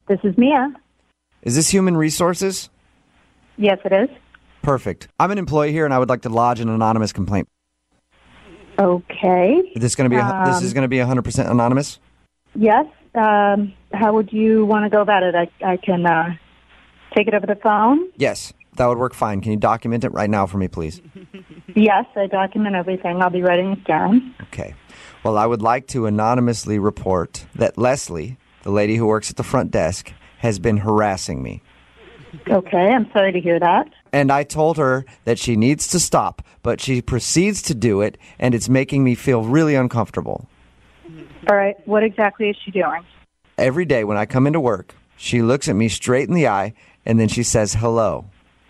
This is Mia. Is this Human Resources? Yes, it is. Perfect. I'm an employee here, and I would like to lodge an anonymous complaint. Okay. Is this going to be this is going to be 100% anonymous? Yes. How would you want to go about it? I can take it over the phone. Yes, that would work fine. Can you document it right now for me, please? Yes, I document everything. I'll be writing it down. Okay. Well, I would like to anonymously report that Leslie, the lady who works at the front desk, has been harassing me. Okay, I'm sorry to hear that. And I told her that she needs to stop, but she proceeds to do it, and it's making me feel really uncomfortable. All right, what exactly is she doing? Every day when I come into work, she looks at me straight in the eye, and then she says hello.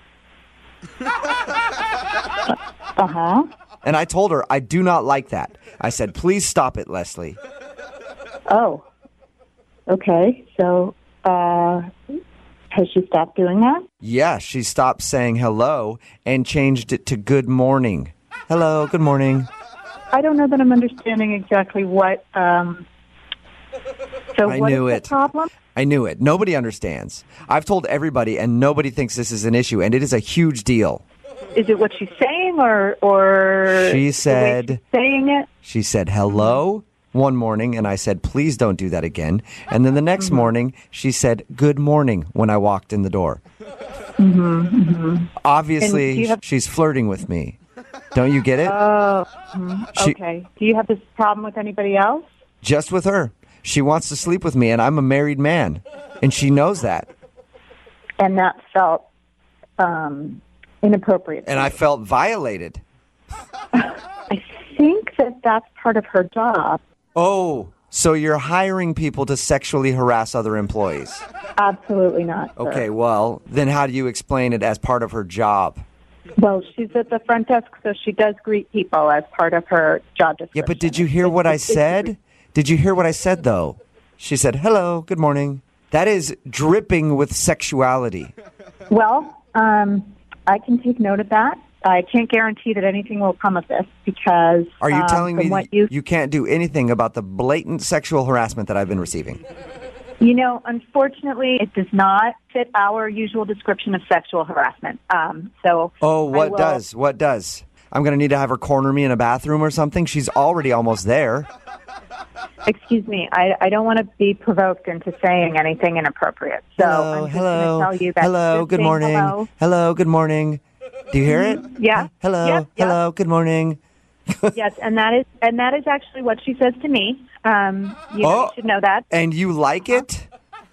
Uh-huh. And I told her I do not like that. I said, please stop it, Leslie. Oh, okay. So, has she stopped doing that? Yeah, she stopped saying hello and changed it to good morning. Hello, good morning. I don't know that I'm understanding exactly what, so I what knew is it. the problem? I knew it. Nobody understands. I've told everybody, and nobody thinks this is an issue, and it is a huge deal. Is it what she's saying, or She the way said, she's saying it? She said hello one morning, and I said, please don't do that again. And then the next morning, she said, good morning when I walked in the door. Obviously, she's flirting with me. Don't you get it? Okay. Do you have this problem with anybody else? Just with her. She wants to sleep with me, and I'm a married man, and she knows that. And that felt inappropriate. And I felt violated. I think that that's part of her job. Oh, so you're hiring people to sexually harass other employees? Absolutely not. Sir. Okay, well, then how do you explain it as part of her job? Well, she's at the front desk, so she does greet people as part of her job description. Yeah, but did you hear what I said? Did you hear what I said, though? She said, hello, good morning. That is dripping with sexuality. Well, I can take note of that. I can't guarantee that anything will come of this because... Are you telling me that you can't do anything about the blatant sexual harassment that I've been receiving? You know, unfortunately, it does not fit our usual description of sexual harassment. Oh, what does? What does? I'm going to need to have her corner me in a bathroom or something? She's already almost there. Excuse me, I don't want to be provoked into saying anything inappropriate. So I'm just going to tell you that. Hello, good morning. Hello, good morning. Do you hear it? Yeah. Hello, Yep. hello, good morning. Yes, and that is actually what she says to me. You should know that. And you like it?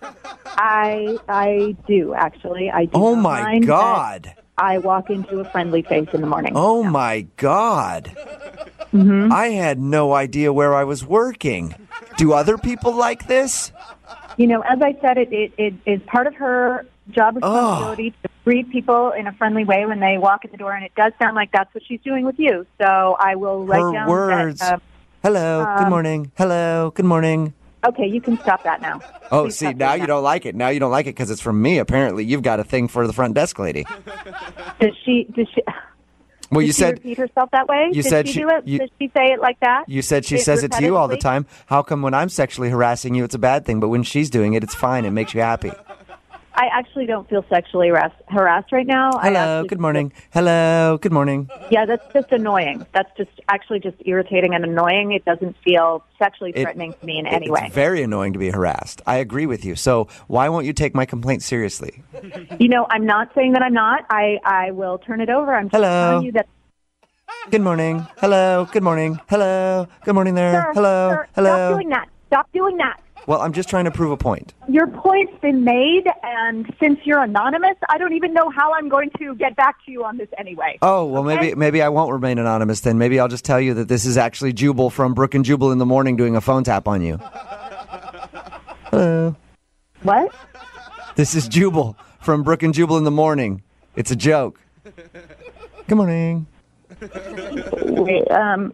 I do, actually. I do. Oh, my God. I walk into a friendly face in the morning. Oh, my God. Mm-hmm. I had no idea where I was working. Do other people like this? You know, as I said, it is part of her job responsibility to greet people in a friendly way when they walk in the door, and it does sound like that's what she's doing with you. So I will write down words. that. Hello, good morning. Hello, good morning. Okay, you can stop that now. Oh, see, now you don't like it. Now you don't like it because it's from me. Apparently, you've got a thing for the front desk lady. Does she? Well, did you she said repeat herself that way. You did said she do it? Did she say it like that? You said she says it to you all the repetitively? time. How come when I'm sexually harassing you, it's a bad thing, but when she's doing it, it's fine. It makes you happy. I actually don't feel sexually harassed right now. Hello, good morning. Hello, good morning. Yeah, that's just annoying. That's just irritating and annoying. It doesn't feel sexually threatening to me in any way. It's very annoying to be harassed. I agree with you. So why won't you take my complaint seriously? You know, I'm not saying that I'm not. I will turn it over. I'm just telling you that. Good morning. Hello, good morning. Hello, good morning there. Sir, Hello, sir, hello. Stop doing that. Stop doing that. Well, I'm just trying to prove a point. Your point's been made, and since you're anonymous, I don't even know how I'm going to get back to you on this anyway. Oh, well, okay? maybe I won't remain anonymous then. Maybe I'll just tell you that this is actually Jubal from Brook and Jubal in the Morning doing a phone tap on you. Hello. What? This is Jubal from Brook and Jubal in the Morning. It's a joke. Good morning. Wait,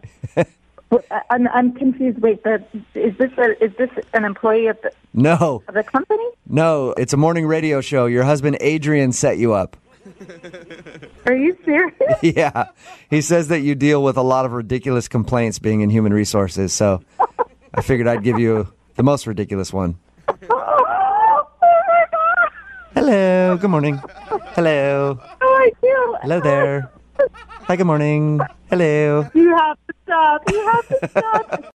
I'm confused. Wait, is this an employee of the company? No, it's a morning radio show. Your husband Adrian set you up. Are you serious? Yeah. He says that you deal with a lot of ridiculous complaints being in human resources, so I figured I'd give you the most ridiculous one. Hello, good morning. Hello. Oh, I do. Hello there. Hi, good morning. Hello. You have to stop. You have to stop.